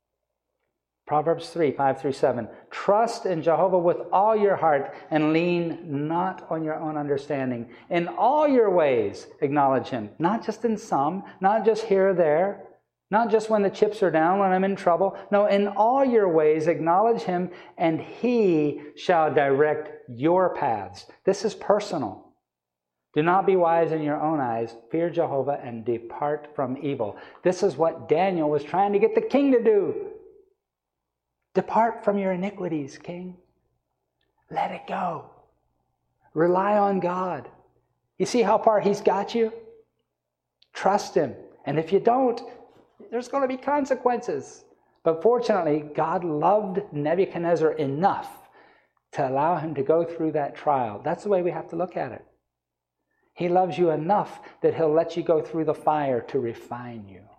Proverbs 3, 5 through 7. Trust in Jehovah with all your heart and lean not on your own understanding. In all your ways, acknowledge him. Not just in some, not just here or there, not just when the chips are down, when I'm in trouble. No, in all your ways, acknowledge him, and he shall direct your paths. This is personal. Do not be wise in your own eyes. Fear Jehovah and depart from evil. This is what Daniel was trying to get the king to do. Depart from your iniquities, king. Let it go. Rely on God. You see how far he's got you? Trust him. And if you don't, there's going to be consequences. But fortunately, God loved Nebuchadnezzar enough to allow him to go through that trial. That's the way we have to look at it. He loves you enough that he'll let you go through the fire to refine you.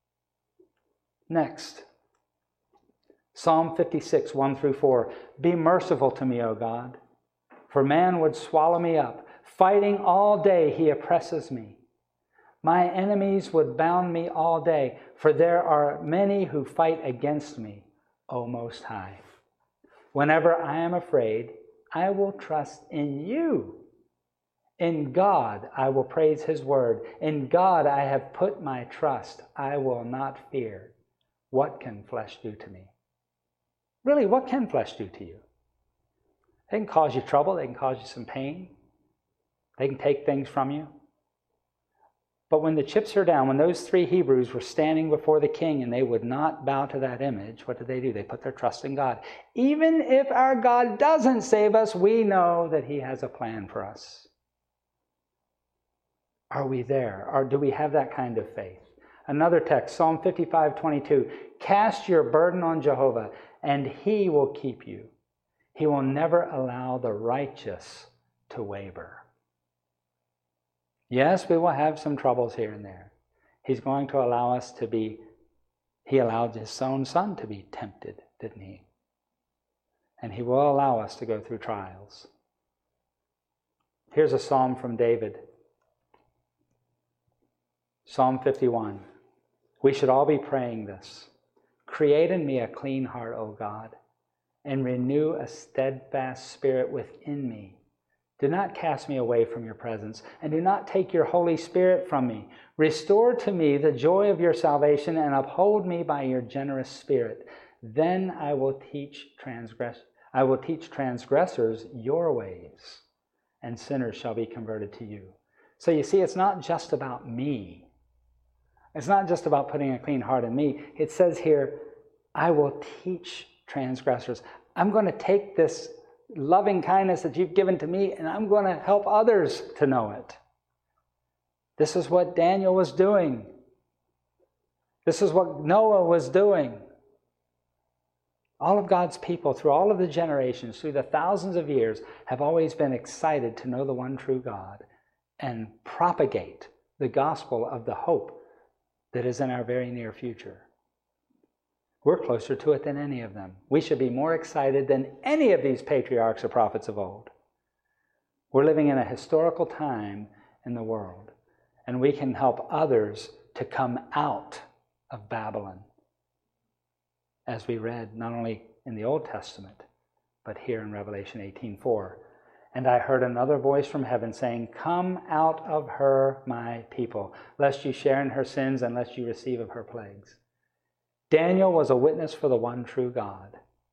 Next. Psalm 56, 1 through 4. Be merciful to me, O God, for man would swallow me up. Fighting all day, he oppresses me. My enemies would bound me all day, for there are many who fight against me, O Most High. Whenever I am afraid, I will trust in you. In God, I will praise his word. In God, I have put my trust. I will not fear. What can flesh do to me? Really, what can flesh do to you? They can cause you trouble. They can cause you some pain. They can take things from you. But when the chips are down, when those 3 Hebrews were standing before the king and they would not bow to that image, what did they do? They put their trust in God. Even if our God doesn't save us, we know that he has a plan for us. Are we there? Or do we have that kind of faith? Another text, Psalm 55:22. Cast your burden on Jehovah, and he will keep you. He will never allow the righteous to waver. Yes, we will have some troubles here and there. He's going to allow us to be, he allowed his own son to be tempted, didn't he? And he will allow us to go through trials. Here's a psalm from David. Psalm 51. We should all be praying this. Create in me a clean heart, O God, and renew a steadfast spirit within me. Do not cast me away from your presence, and do not take your Holy Spirit from me. Restore to me the joy of your salvation, and uphold me by your generous spirit. Then I will teach transgressors your ways, and sinners shall be converted to you. So you see, it's not just about me. It's not just about putting a clean heart in me. It says here, I will teach transgressors. I'm going to take this loving kindness that you've given to me, and I'm going to help others to know it. This is what Daniel was doing. This is what Noah was doing. All of God's people, through all of the generations, through the thousands of years, have always been excited to know the one true God and propagate the gospel of the hope that is in our very near future. We're closer to it than any of them. We should be more excited than any of these patriarchs or prophets of old. We're living in a historical time in the world, and we can help others to come out of Babylon, as we read not only in the Old Testament, but here in Revelation 18:4. And I heard another voice from heaven saying, Come out of her, my people, lest you share in her sins and lest you receive of her plagues. Daniel was a witness for the one true God.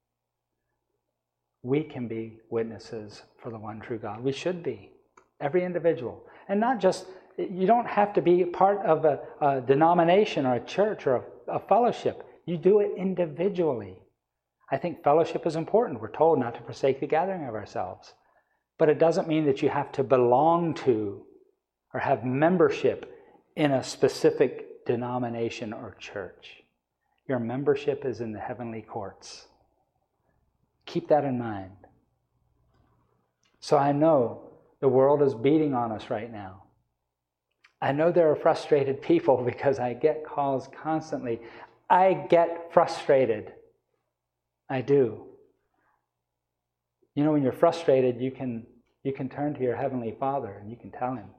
We can be witnesses for the one true God. We should be. Every individual. And not just, you don't have to be part of a denomination or a church or a fellowship. You do it individually. I think fellowship is important. We're told not to forsake the gathering of ourselves. But it doesn't mean that you have to belong to or have membership in a specific denomination or church. Your membership is in the heavenly courts. Keep that in mind. So I know the world is beating on us right now. I know there are frustrated people because I get calls constantly. I get frustrated. I do. You know, when you're frustrated, you can turn to your Heavenly Father and you can tell Him,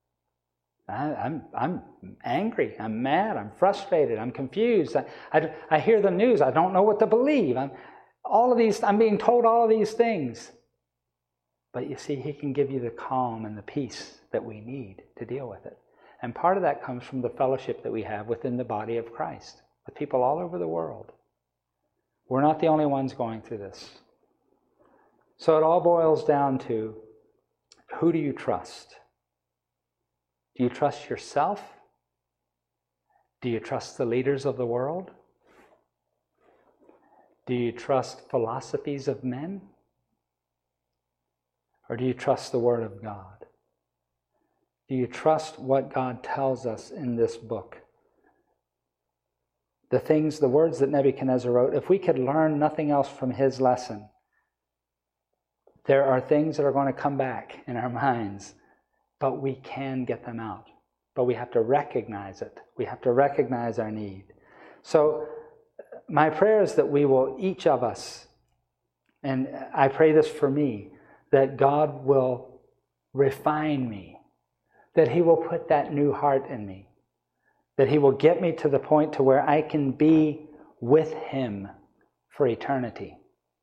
I'm angry, I'm mad, I'm frustrated, I'm confused. I hear the news, I don't know what to believe. I'm being told all of these things. But you see, He can give you the calm and the peace that we need to deal with it. And part of that comes from the fellowship that we have within the body of Christ, with people all over the world. We're not the only ones going through this. So it all boils down to, who do you trust? Do you trust yourself? Do you trust the leaders of the world? Do you trust philosophies of men? Or do you trust the Word of God? Do you trust what God tells us in this book? The words that Nebuchadnezzar wrote, if we could learn nothing else from his lesson, there are things that are going to come back in our minds, but we can get them out. But we have to recognize it. We have to recognize our need. So my prayer is that we will, each of us, and I pray this for me, that God will refine me, that He will put that new heart in me, that He will get me to the point to where I can be with Him for eternity.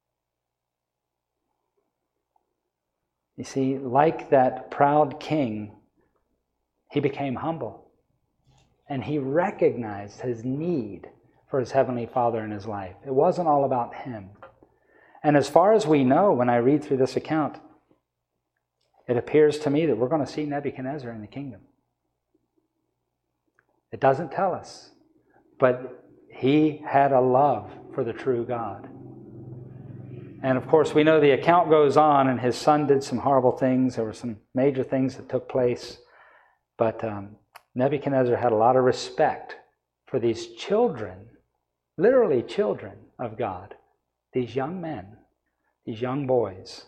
You see, like that proud king, he became humble. And he recognized his need for his Heavenly Father in his life. It wasn't all about him. And as far as we know, when I read through this account, it appears to me that we're going to see Nebuchadnezzar in the kingdom. It doesn't tell us. But he had a love for the true God. And of course, we know the account goes on, and his son did some horrible things. There were some major things that took place. But Nebuchadnezzar had a lot of respect for these children, literally children of God, these young men, these young boys.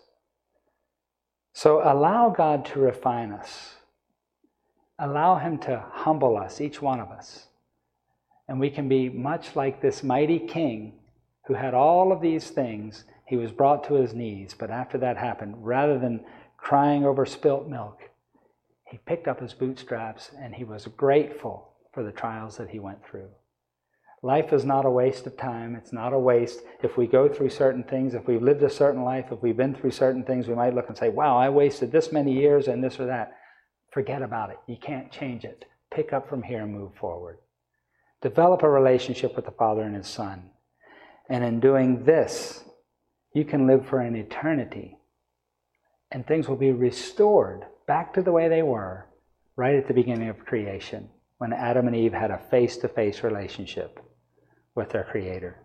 So allow God to refine us. Allow him to humble us, each one of us. And we can be much like this mighty king who had all of these things. He was brought to his knees, but after that happened, rather than crying over spilt milk, he picked up his bootstraps and he was grateful for the trials that he went through. Life is not a waste of time. It's not a waste. If we go through certain things, if we've lived a certain life, if we've been through certain things, we might look and say, wow, I wasted this many years and this or that. Forget about it. You can't change it. Pick up from here and move forward. Develop a relationship with the Father and his Son. And in doing this, you can live for an eternity. And things will be restored back to the way they were right at the beginning of creation, when Adam and Eve had a face-to-face relationship with their Creator.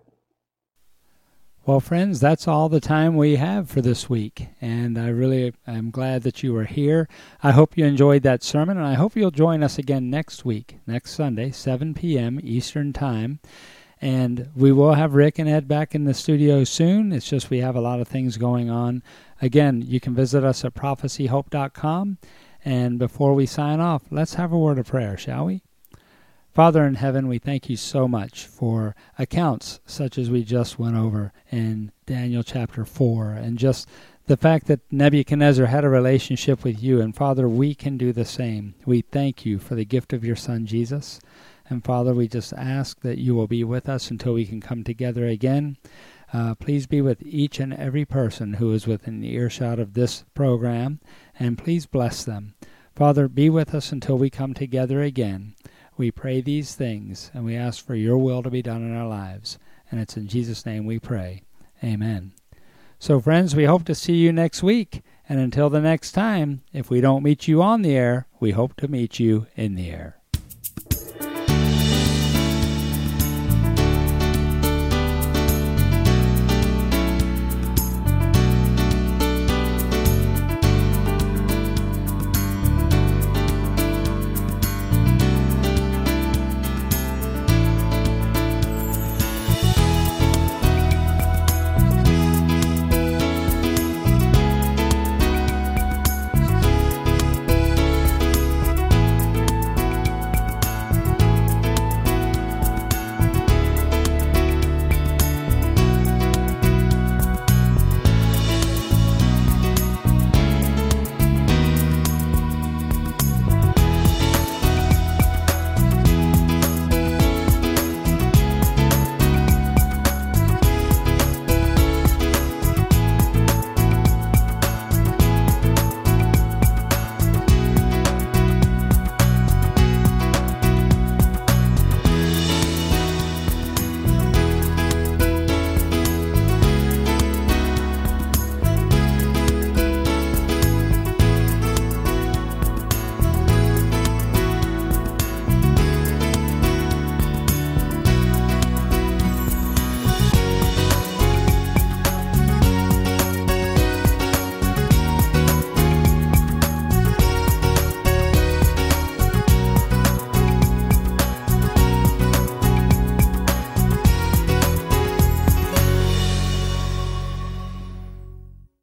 Well, friends, that's all the time we have for this week, and I really am glad that you were here. I hope you enjoyed that sermon, and I hope you'll join us again next week, next Sunday, 7 p.m. Eastern Time. And we will have Rick and Ed back in the studio soon. It's just we have a lot of things going on. Again, you can visit us at prophecyhope.com. And before we sign off, let's have a word of prayer, shall we? Father in heaven, we thank you so much for accounts such as we just went over in Daniel chapter 4, and just the fact that Nebuchadnezzar had a relationship with you. And Father, we can do the same. We thank you for the gift of your Son, Jesus. And Father, we just ask that you will be with us until we can come together again. Please be with each and every person who is within the earshot of this program, and please bless them. Father, be with us until we come together again. We pray these things, and we ask for your will to be done in our lives. And it's in Jesus' name we pray. Amen. So, friends, we hope to see you next week. And until the next time, if we don't meet you on the air, we hope to meet you in the air.